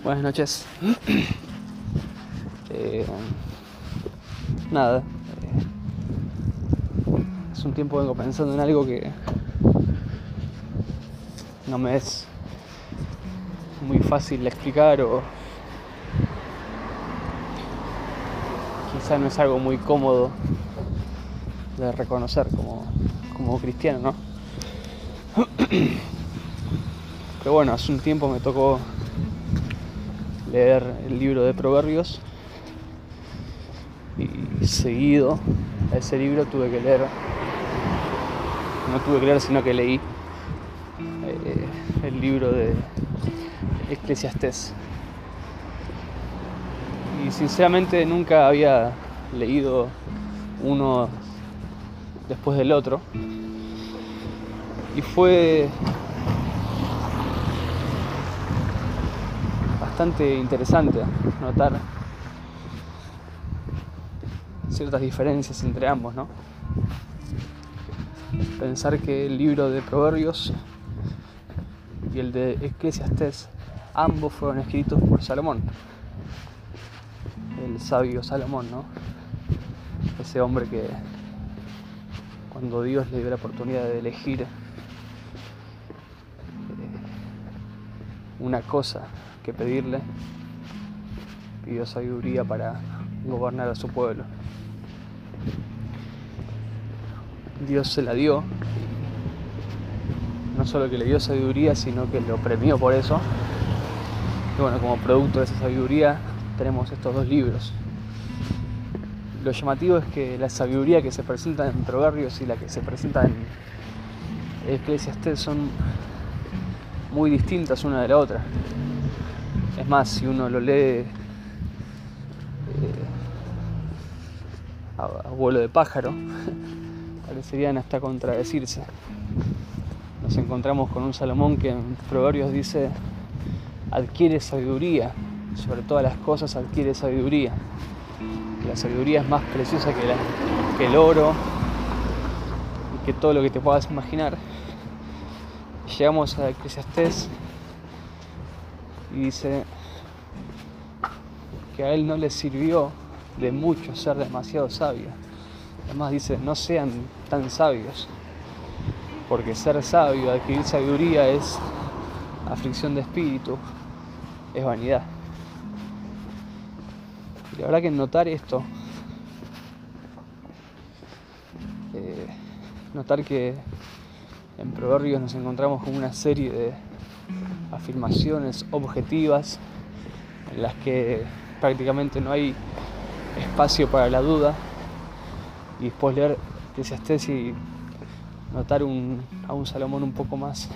Buenas noches. Nada. Hace un tiempo vengo pensando en algo que no me es muy fácil de explicar, o quizá no es algo muy cómodo de reconocer como cristiano, ¿no? Pero bueno, hace un tiempo me tocó leer el libro de Proverbios y seguido a ese libro tuve que leer, sino que leí el libro de Eclesiastés. Y sinceramente nunca había leído uno después del otro, y fue bastante interesante notar ciertas diferencias entre ambos, ¿no? Pensar que el libro de Proverbios y el de Eclesiastés ambos fueron escritos por Salomón, el sabio Salomón, ¿no? Ese hombre que, cuando Dios le dio la oportunidad de elegir una cosa que pedirle, pidió sabiduría para gobernar a su pueblo. Dios se la dio, no solo que le dio sabiduría, sino que lo premió por eso. Y bueno, como producto de esa sabiduría tenemos estos dos libros. Lo llamativo es que la sabiduría que se presenta en Proverbios y la que se presenta en Eclesiastés son muy distintas una de la otra. Es más, si uno lo lee a vuelo de pájaro, parecerían hasta contradecirse. Nos encontramos con un Salomón que en Proverbios dice: adquiere sabiduría, sobre todas las cosas adquiere sabiduría. La sabiduría es más preciosa que el oro y que todo lo que te puedas imaginar. Llegamos a Eclesiastés y dice que a él no le sirvió de mucho ser demasiado sabio. Además dice: no sean tan sabios, porque ser sabio, adquirir sabiduría, es aflicción de espíritu, es vanidad. Y la verdad que notar esto, notar que en Proverbios nos encontramos con una serie de afirmaciones objetivas en las que prácticamente no hay espacio para la duda, y después leer Eclesiastés y notar a un Salomón un poco más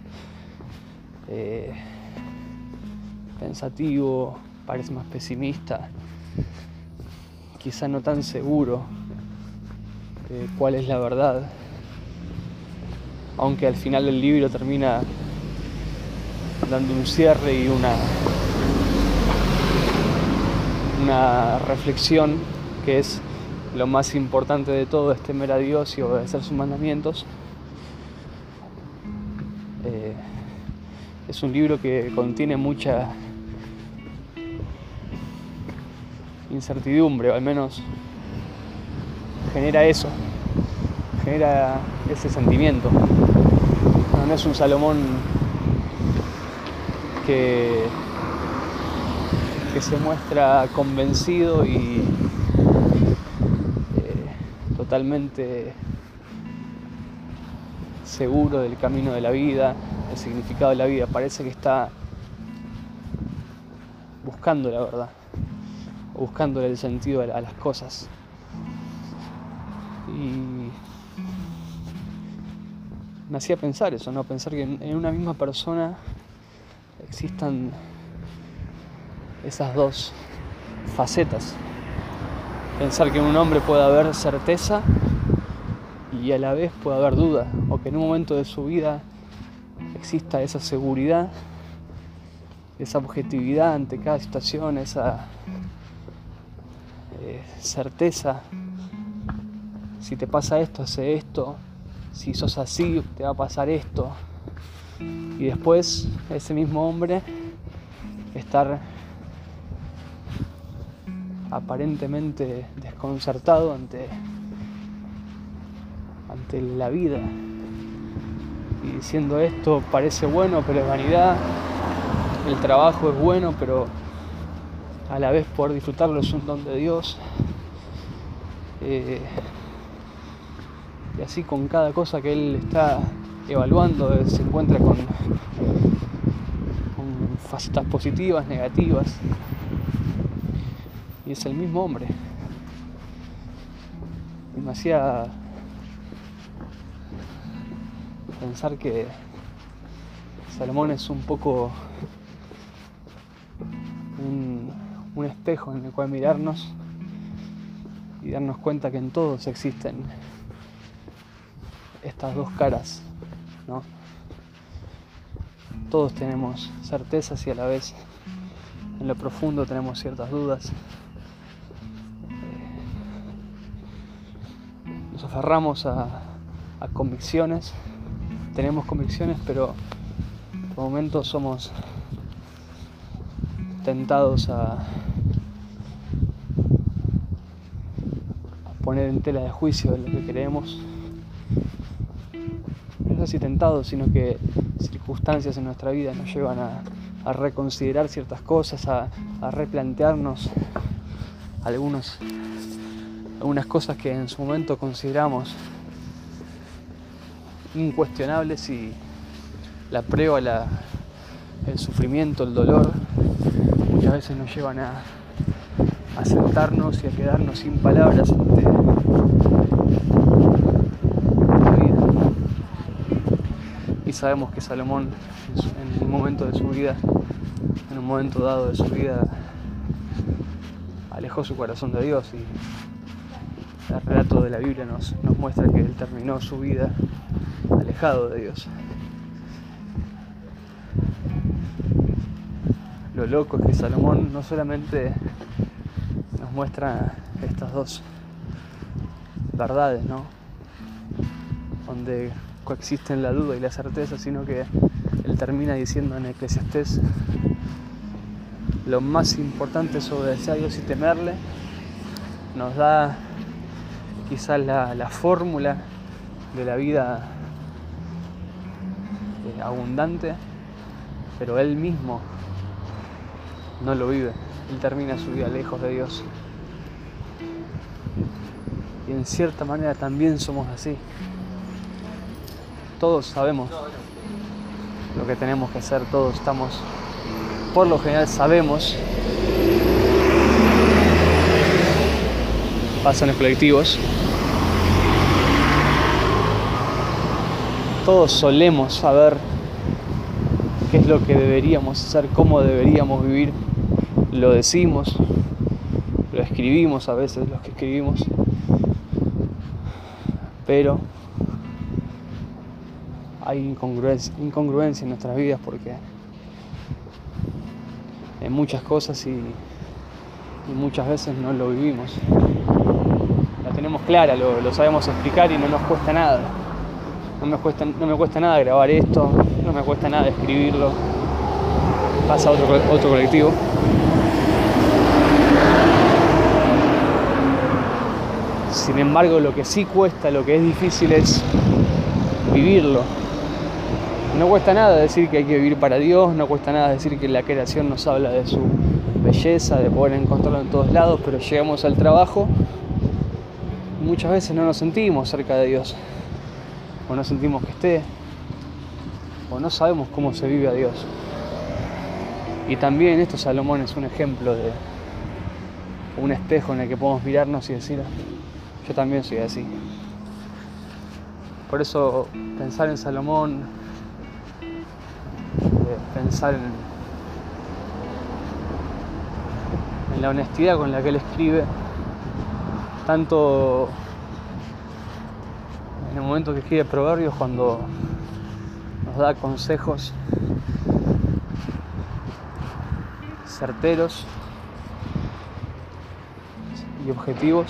pensativo, parece más pesimista, quizá no tan seguro de cuál es la verdad, aunque al final del libro termina dando un cierre y una reflexión, que es lo más importante de todo: es temer a Dios y obedecer sus mandamientos. Es un libro que contiene mucha incertidumbre, o al menos genera eso, genera ese sentimiento. No es un Salomón que se muestra convencido y totalmente seguro del camino de la vida, del significado de la vida. Parece que está buscando la verdad, o buscándole el sentido a las cosas. Y me hacía pensar eso, ¿no? Pensar que en una misma persona existan esas dos facetas. Pensar que en un hombre puede haber certeza y a la vez puede haber duda, o que en un momento de su vida exista esa seguridad, esa objetividad ante cada situación, esa certeza: si te pasa esto, hace esto; si sos así, te va a pasar esto. Y después ese mismo hombre estar aparentemente desconcertado ante la vida y diciendo esto parece bueno pero es vanidad, el trabajo es bueno pero a la vez poder disfrutarlo es un don de Dios, y así con cada cosa que él está evaluando se encuentra con facetas positivas, negativas, y es el mismo hombre. Y me hacía pensar que Salomón es un poco un espejo en el cual mirarnos y darnos cuenta que en todos existen estas dos caras, ¿no? Todos tenemos certezas y a la vez en lo profundo tenemos ciertas dudas. Nos aferramos a convicciones, tenemos convicciones, pero por momentos somos tentados a poner en tela de juicio lo que creemos. No sé si tentados, sino que circunstancias en nuestra vida nos llevan a reconsiderar ciertas cosas, a replantearnos algunas cosas que en su momento consideramos incuestionables, y la prueba, el sufrimiento, el dolor, muchas veces nos llevan a sentarnos y a quedarnos sin palabras ante la vida. Y sabemos que Salomón en un momento de su vida, en un momento dado de su vida, alejó su corazón de Dios, y el relato de la Biblia nos muestra que él terminó su vida alejado de Dios. Lo loco es que Salomón no solamente nos muestra estas dos verdades, ¿no?, donde coexisten la duda y la certeza, sino que él termina diciendo en Eclesiastés: lo más importante es obedecer a Dios y temerle. Nos da quizás la fórmula de la vida abundante, pero él mismo no lo vive. Él termina su vida lejos de Dios. Y en cierta manera también somos así. Todos sabemos lo que tenemos que hacer, todos estamos, por lo general sabemos, pasa en los colectivos, todos solemos saber qué es lo que deberíamos hacer, cómo deberíamos vivir, lo decimos, lo escribimos a veces, los que escribimos, pero hay incongruencia en nuestras vidas, porque en muchas cosas y muchas veces no lo vivimos. La tenemos clara, lo sabemos explicar y no nos cuesta nada. No me cuesta nada grabar esto, no me cuesta nada escribirlo. Pasa otro colectivo. Sin embargo, lo que sí cuesta, lo que es difícil es vivirlo. No cuesta nada decir que hay que vivir para Dios, no cuesta nada decir que la creación nos habla de su belleza, de poder encontrarlo en todos lados, pero llegamos al trabajo y muchas veces no nos sentimos cerca de Dios, o no sentimos que esté, o no sabemos cómo se vive a Dios. Y también esto, Salomón es un ejemplo de un espejo en el que podemos mirarnos y decir: yo también soy así. Por eso pensar en Salomón, pensar en la honestidad con la que él escribe, tanto en el momento que escribe Proverbios, cuando nos da consejos certeros y objetivos,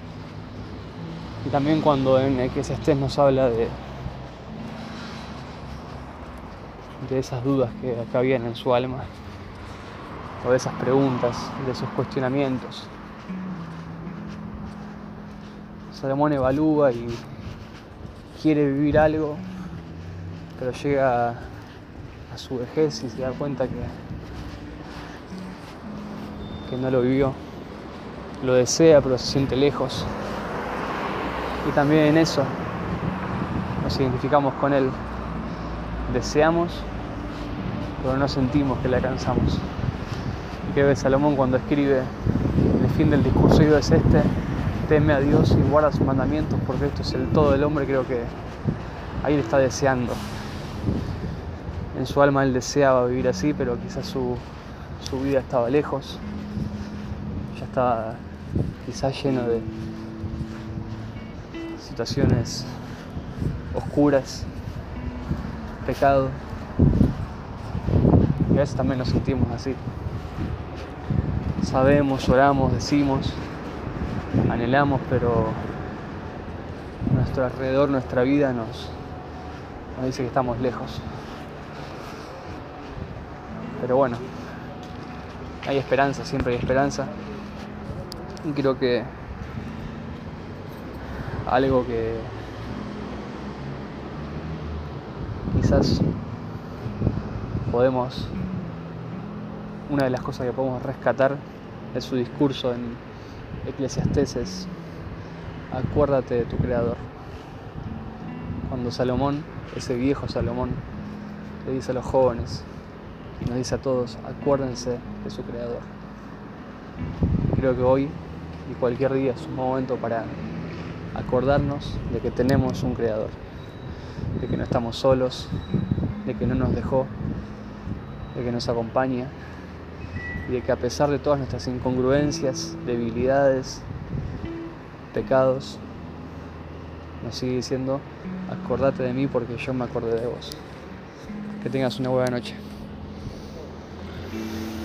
y también cuando en Eclesiastés nos habla de esas dudas que habían en su alma. o de esas preguntas, de esos cuestionamientos. Salomón evalúa y quiere vivir algo, pero llega a su vejez y se da cuenta que no lo vivió. Lo desea, pero se siente lejos. Y también en eso nos identificamos con él. Deseamos, pero no sentimos que le alcanzamos. Y creo que Salomón, cuando escribe el fin del discurso es este: teme a Dios y guarda sus mandamientos, porque esto es el todo del hombre. Creo que ahí le está deseando. En su alma él deseaba vivir así, pero quizás su vida estaba lejos. Ya estaba quizás lleno de situaciones oscuras, pecado. Y a veces también nos sentimos así. Sabemos, lloramos, decimos, anhelamos, pero nuestro alrededor, nuestra vida nos dice que estamos lejos. Pero bueno, hay esperanza, siempre hay esperanza. Y creo que algo que quizás una de las cosas que podemos rescatar de su discurso en Eclesiastés es: acuérdate de tu Creador. Cuando Salomón, ese viejo Salomón, le dice a los jóvenes y nos dice a todos: acuérdense de su Creador. Creo que hoy y cualquier día es un momento para acordarnos de que tenemos un Creador, de que no estamos solos, de que no nos dejó, de que nos acompaña, y de que a pesar de todas nuestras incongruencias, debilidades, pecados, nos sigue diciendo: acordate de mí porque yo me acordé de vos. Que tengas una buena noche.